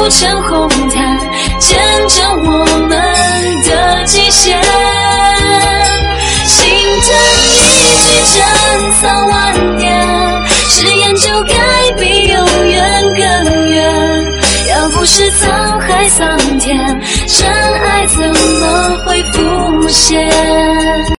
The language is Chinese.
筑成红毯，见证我们的极限。心疼一句珍藏万年，誓言就该比永远更远。要不是沧海桑田，真爱怎么会浮现？